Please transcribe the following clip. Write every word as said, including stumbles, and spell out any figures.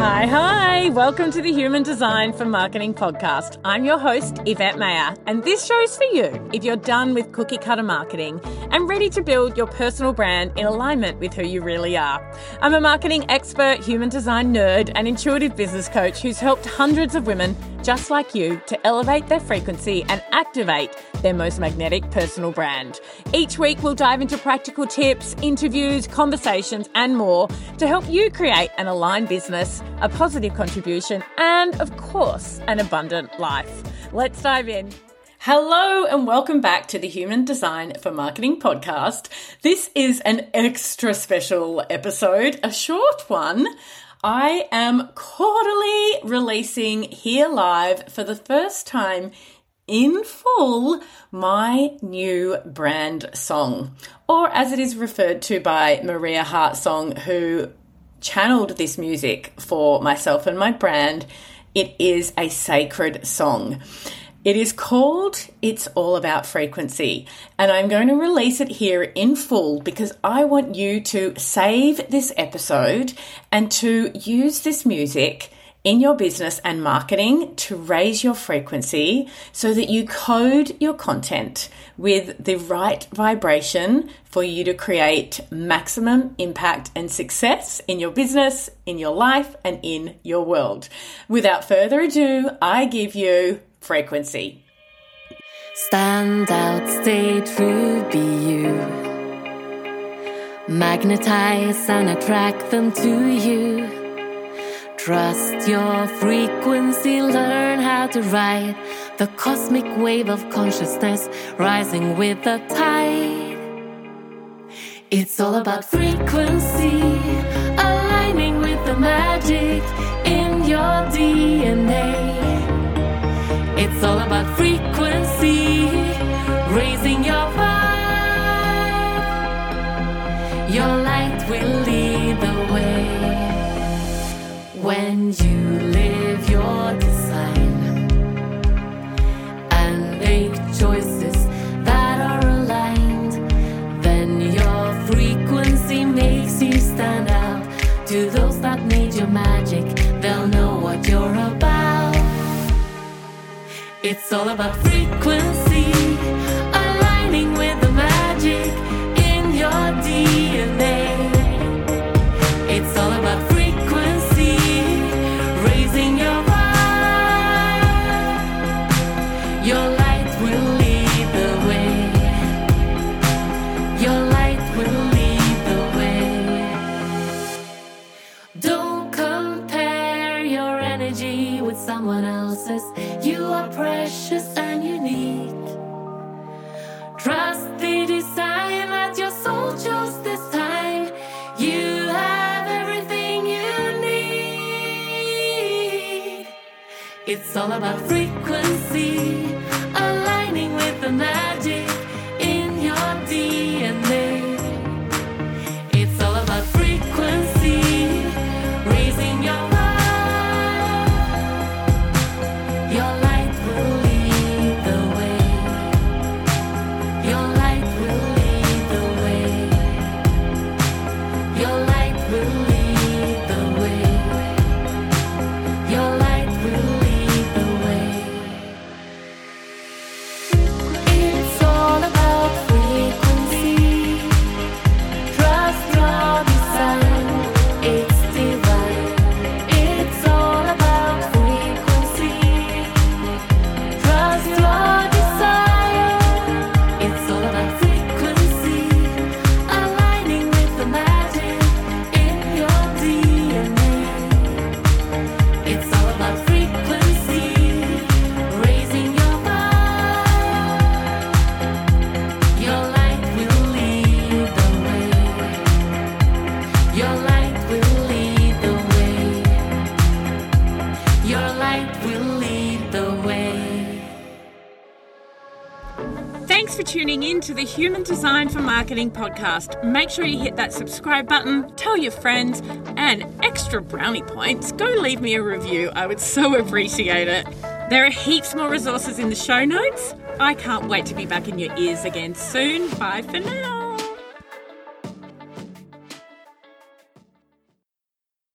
Hi, hi. Welcome to the Human Design for Marketing podcast. I'm your host, Yvette Mayer, and this show's for you if you're done with cookie cutter marketing and ready to build your personal brand in alignment with who you really are. I'm a marketing expert, human design nerd, and intuitive business coach who's helped hundreds of women just like you to elevate their frequency and activate their most magnetic personal brand. Each week, we'll dive into practical tips, interviews, conversations, and more to help you create an aligned business, a positive contribution, and of course, an abundant life. Let's dive in. Hello and welcome back to the Human Design for Marketing podcast. This is an extra special episode, a short one. I am quarterly releasing here live for the first time in full my new brand song, or as it is referred to by Maria Hartsong, who channeled this music for myself and my brand. It is a sacred song. It is called It's All About Frequency, and I'm going to release it here in full because I want you to save this episode and to use this music in your business and marketing to raise your frequency so that you code your content with the right vibration for you to create maximum impact and success in your business, in your life, and in your world. Without further ado, I give you Frequency. Stand out, stay true, be you. Magnetize and attract them to you. Trust your frequency, learn how to ride the cosmic wave of consciousness rising with the tide. It's all about frequency, aligning with the magic in your D N A. It's all about frequency, raising your vibe. Your light will lead the way. When you live your design and make choices that are aligned, then your frequency makes you stand out. To those that made your magic, they'll know what you're about. It's all about frequency, aligning with the magic in your D N A. It's all about frequency, raising your vibe. Your light will lead the way. Your light will lead the way. Don't compare your energy with someone else's. You are precious and unique. Trust the design that your soul chose this time. You have everything you need. It's all about frequency, aligning with the magic in your D N A. It's all about frequency, raising your Thanks for tuning in to the Human Design for Marketing podcast. Make sure you hit that subscribe button, tell your friends, and extra brownie points, go leave me a review. I would so appreciate it. There are heaps more resources in the show notes. I can't wait to be back in your ears again soon. Bye for now.